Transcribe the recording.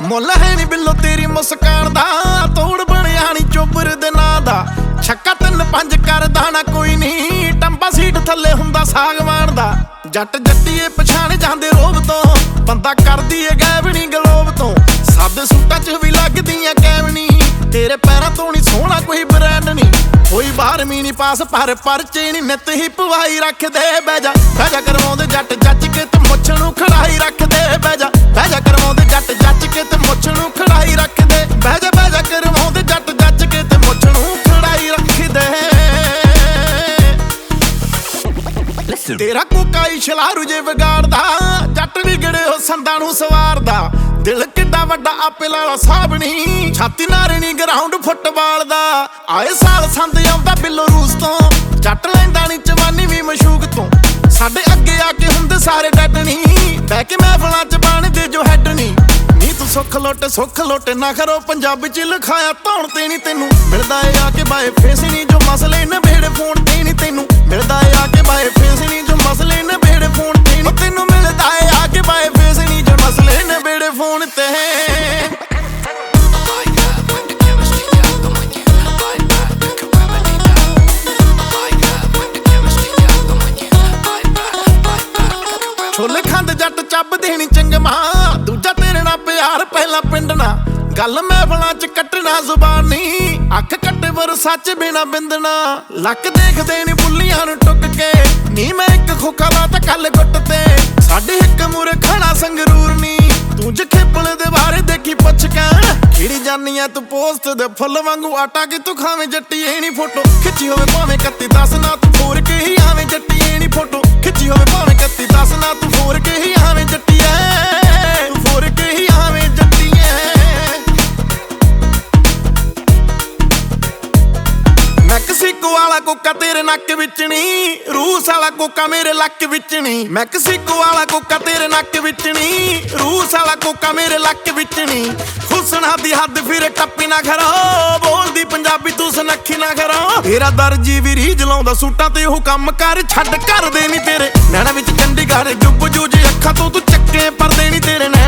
ਮੁੱਲ ਹੈ ਨੀ ਬਿੱਲੋ ਤੇਰੀ ਮੁਸਕਾਨ ਦਾ, ਤੋੜ ਬਣਿਆ ਨੀ ਚੋਬਰ ਦੇ ਨਾਂ ਦਾ। ਛੱਕਾ 3-5 ਕਰਦਾ ਨਾ ਕੋਈ ਨੀ, ਟੰਬਾ ਸੀਟ ਥੱਲੇ ਹੁੰਦਾ ਸਾਗਵਾਨ ਦਾ। ਜੱਟ ਜੱਟੀਏ ਪਛਾਣ ਜਾਂਦੇ ਰੋਬ ਤੋਂ, ਬੰਦਾ ਕਰਦੀ ਏ ਗਾਇਬ ਨੀ ਗਲੋਬ ਤੋਂ। ਸਾਦੇ ਸੂਟਾਂ 'ਚ ਵੀ ਲੱਗਦੀਆਂ ਕੈਵਨੀ, ਤੇਰੇ ਪੈਰਾਂ ਤੋਂ ਨੀ ਸੋਹਣਾ ਕੋਈ ਬ੍ਰਾਂਡ ਨੀ। ਕੋਈ 12ਵੀਂ ਨੀ ਪਾਸ ਪਰ ਪਰਚੇ ਨੀ, ਨਿੱਤ ਹੀ ਪਵਾਈ ਰੱਖਦੇ। ਬਹਿ ਜਾ ਕਰਵਾਉਂਦੇ ਜੱਟ ਜੱਜ ਕੇ ਤੇ ਮੁੱਛ ਨੂੰ ਖੜਾਈ ਰੱਖਦੇ। ਬਹਿ ਜਾ ਕਰਵਾਉਂਦੇ ਜੱਟ ਜੱਜ ਕੇ ਤੇ ਮੁੱਛ ਨੂੰ ਖੜਾਈ ਰੱਖਦੇ। ਬਹਿ ਜਾ ਕਰਵਾਉਂਦੇ ਜੱਟ ਜੱਜ ਕੇ ਤੇ ਮੁੱਛ ਨੂੰ ਖੜਾਈ ਰੱਖਦੇ। ਤੇਰਾ ਕੋਕਾਈ ਛਲਾਰੂ ਜੇ ਵਿਗਾੜਦਾ, ਜੱਟ ਵਿਗੜੇ ਹੋ ਸੰਦਾਂ ਨੂੰ ਸਵਾਰਦਾ। ਦਿਲ ਕਿੱਡਾ ਵੱਡਾ ਆਪੇ ਲਾਲਾ ਸਾਬਣੀ, ਛਾਤੀ ਨਾਰਣੀ ਗਰਾਊਂਡ ਫੁੱਟਬਾਲ ਦਾ। ਆਏ ਸਾਲ ਸੰਦ ਆਉਂਦਾ ਬਿੱਲੋ ਰੂਸ ਤੋਂ, ਜੱਟ ਲੈਂਦਾ ਨੀ ਜਵਾਨੀ ਵੀ ਮਸ਼ੂਕ ਤੋਂ। ਸਾਡੇ ਅੱਗੇ ਆ ਕੇ ਹੁੰਦੇ ਸਾਰੇ ਡੱਡ ਨੀ, ਬਹਿ ਕੇ ਮਹਿਫਲਾਂ 'ਚ ਬਣਦੇ ਜੋ ਹੈਡ ਨੀ। ਨੀ ਤੂੰ ਸੁੱਖ ਲੁੱਟ ਨਾ ਕਰੋ, ਪੰਜਾਬੀ 'ਚ ਲਿਖਾਇਆ ਧੌਣ ਤੇ ਨੀ ਤੈਨੂੰ ਮਿਲਦਾ ਏ ਆ ਕੇ ਬਾਏ ਫੇਸ ਨੀ। ਜੋ ਮਸਲੇ ਨਵੇੜੇ ਫੋਨ ਤੇ ਨੀ ਤੈਨੂੰ ਮਿਲਦਾ ਏ ਆ ਕੇ ਬਾਏ ਫੇਸ ਨੀ। ਜੋ ਮਸਲੇ ਨਵੇੜੇ ਫੋਨ ਤੇ ਨੀ ਤੈਨੂੰ ਮਿਲਦਾ ਏ ਆ ਕੇ ਬਾਏ ਫੇਸ ਨੀ। ਜੋ ਮਸਲੇ ਨਵੇੜੇ ਫੋਨ ਤੇ। ਛੋਲੇ ਖਾਂਦੇ ਜੱਟ ਚੱਬ ਦੇਣੀ ਚੰਗਮਾ, ਦੂਜਾ ਤੇਰੇ ਨਾਲ ਪਿਆਰ ਪਹਿਲਾਂ ਪਿੰਡਣਾ। ਗੱਲ ਮਹਿਫਲਾਂ 'ਚ ਕੱਟਣਾ ਜ਼ੁਬਾਨੀ, ਅੱਖ ਕੱਟੇ ਪਰ ਸੱਚ ਬਿਨਾ ਬਿੰਦਣਾ। ਲੱਕ ਦੇਖਦੇ ਨੀ ਬੁੱਲੀਆਂ ਨੂੰ ਟੁੱਕ ਕੇ, ਨੀ ਮੈਂ ਇੱਕ ਖੋਖਾ ਲਾ ਤਾਂ ਕੱਲ ਗੁੱਟ ਤੇ। ਸਾਡੇ ਇੱਕ ਮੂਰੇ ਖੜਾ ਸੰਗਰੂਰ ਨੀ, ਤੂੰ ਜਖੇਪਲ ਦੇ ਬਾਰੇ ਦੇਖੀ ਪੁੱਛ ਕੇ। ਖਿੜੀ ਜਾਨੀ ਐ ਤੂੰ ਪੋਸਟ ਦੇ ਫੁੱਲ ਵਾਂਗੂ, ਆਟਾ ਕਿ ਤੂੰ ਖਾਵੇਂ ਜੱਟੀ ਇਹ ਨੀ ਫੋਟੋ ਖਿੱਚੀ ਹੋਵੇ ਭਾਵੇਂ 31-10 ਨਾ ਤੂੰ ਫੋਰ ਕੇ ਹੀ ਆਵੇਂ ਜੱਟੀ ਇਹ ਨੀ ਫੋਟੋ ਖਿੱਚੀ ਹੋਵੇ ਭਾਵੇਂ 31-10 ਨਾ ਤੂੰ ਫੋਰ ਕੇ ਹੀ ਆਵੇਂ ਜੱਟੀ ਐ। ਤੂੰ ਫੋਰ ਕੇ ਹੀ ਆਵੇਂ ਜੱਟੀ ਐ। ਮੈਕਸੀਕੋ ਵਾਲਾ ਕੋਕਾ ਤੇਰੇ ਨੱਕ ਵਿੱਚ ਨੀ, ਰੂਸ ਵਾਲਾ ਕੋਕਾ ਮੇਰੇ ਲੱਕ ਵਿੱਚ ਨੀ। ਮੈਕਸੀਕੋ ਵਾਲਾ ਕੋਕਾ ਤੇਰੇ ਨੱਕ ਵਿੱਚ ਨੀ, ਰੂਸ ਵਾਲਾ ਕੋਕਾ ਮੇਰੇ ਲੱਕ ਵਿੱਚ ਨੀ। ਹੁਸਨਾ ਦੀ ਹੱਦ ਫਿਰ ਟੱਪੀ ਨਾ ਕਰੋ, ਬੋਲਦੀ ਪੰਜਾਬੀ ਤੂੰ ਸੁਨੱਖੀ ਨਾ ਕਰੋ। ਤੇਰਾ ਦਰਜੀ ਵੀ ਰੀਝ ਲਾਉਂਦਾ ਸੂਟਾਂ ਤੇ, ਉਹ ਕੰਮ ਕਰ ਛੱਡ ਕਰਦੇ ਨੀ ਤੇਰੇ। ਨੈਣਾ ਵਿੱਚ ਚੰਡੀਗੜ੍ਹ ਜੁੱਬ ਜੂਝ ਅੱਖਾਂ ਤੋਂ ਤੂੰ ਚੱਕੇ ਪਰਦੇ ਨੀ ਤੇਰੇ।